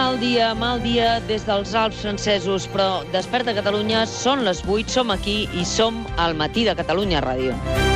Mal dia des dels Alps francesos, però Desperta Catalunya, són les 8, som aquí i som al Matí de Catalunya Ràdio.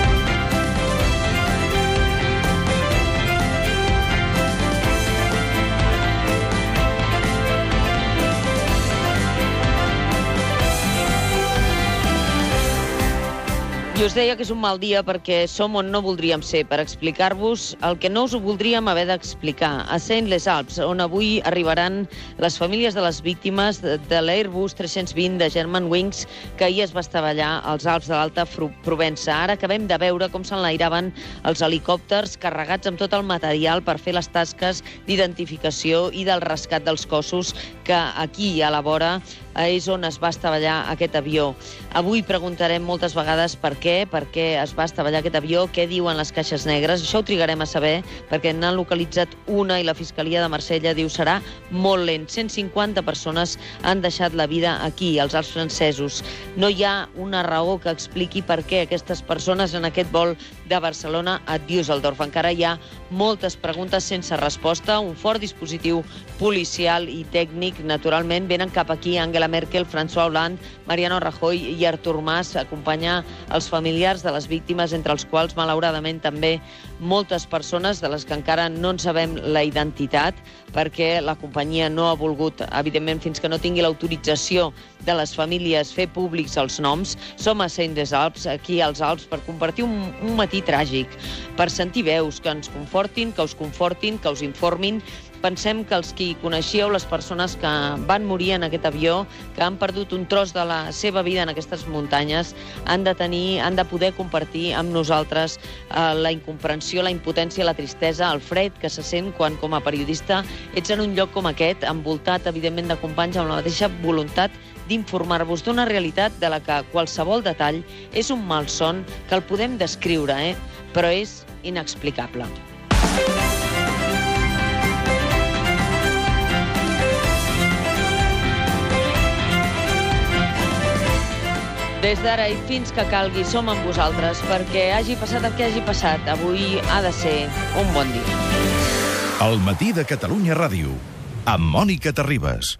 I us deia que és un mal dia perquè som on no voldríem ser, per explicar-vos el que no us ho voldríem haver d'explicar. A Saint-les-Alpes, on avui arribaran les famílies de les víctimes de l'Airbus 320 de Germanwings, que ahir es va estavellar als Alps de l'Alta Provença. Ara acabem de veure com s'enlairaven els helicòpters carregats amb tot el material per fer les tasques d'identificació i del rescat dels cossos, que aquí, a la vora, és on es va estavellar aquest avió. Avui preguntarem moltes vegades per què es va estavellar aquest avió, què diuen les caixes negres. Això ho trigarem a saber perquè n'han localitzat una i la Fiscalia de Marsella diu serà molt lent. 150 persones han deixat la vida aquí, als Alps francesos. No hi ha una raó que expliqui per què aquestes persones en aquest vol de Barcelona a Düsseldorf. Encara hi ha moltes preguntes sense resposta. Un fort dispositiu policial i tècnic, naturalment, venen cap aquí Angela Merkel, François Hollande, Mariano Rajoy i Artur Mas a acompanyar els familiars de les víctimes, entre els quals, malauradament, també moltes persones de les que encara no en sabem la identitat, perquè la companyia no ha volgut, evidentment, fins que no tingui l'autorització de les famílies, fer públics els noms. Som a Saint-les-Alpes, aquí als Alps, per compartir un matí tràgic, per sentir veus que ens confortin, que us confortin, que us informin. Pensem que els qui coneixíeu les persones que van morir en aquest avió, que han perdut un tros de la seva vida en aquestes muntanyes, han de poder compartir amb nosaltres la incomprensió, la impotència, la tristesa, el fred que se sent quan, com a periodista, ets en un lloc com aquest, envoltat, evidentment, de companys amb la mateixa voluntat d'informar-vos d'una realitat de la que qualsevol detall és un malson que el podem descriure, però és inexplicable. Des d'ara i fins que calgui som amb vosaltres perquè hagi passat el que hagi passat. Avui ha de ser un bon dia. El Matí de Catalunya Ràdio, amb Mònica Terribas.